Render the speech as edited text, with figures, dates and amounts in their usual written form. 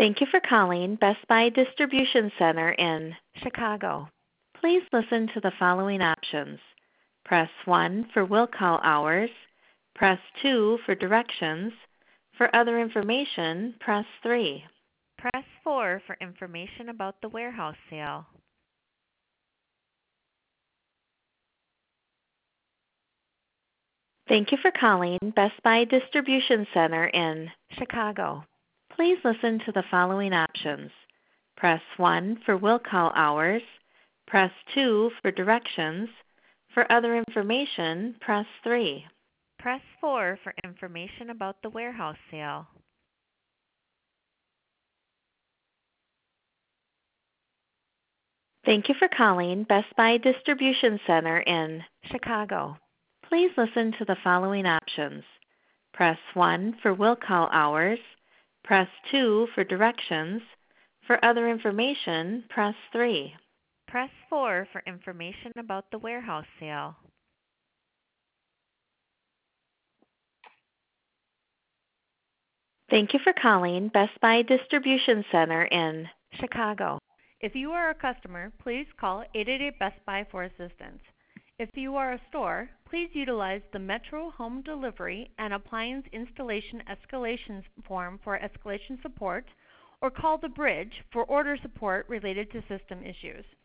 Thank you for calling Best Buy Distribution Center in Chicago. Please listen to the following options. Press 1 for will call hours. Press 2 for directions. For other information, press 3. Press 4 for information about the warehouse sale. Thank you for calling Best Buy Distribution Center in Chicago. Please listen to the following options. Press 1 for will call hours. Press 2 for directions. For other information, press 3. Press 4 for information about the warehouse sale. Thank you for calling Best Buy Distribution Center in Chicago. Please listen to the following options. Press 1 for will call hours. Press 2 for directions. For other information, press 3. Press 4 for information about the warehouse sale. Thank you for calling Best Buy Distribution Center in Chicago. If you are a customer, please call 888 Best Buy for assistance. If you are a store, please utilize the Metro Home Delivery and Appliance Installation Escalation form for escalation support, or call the Bridge for order support related to system issues.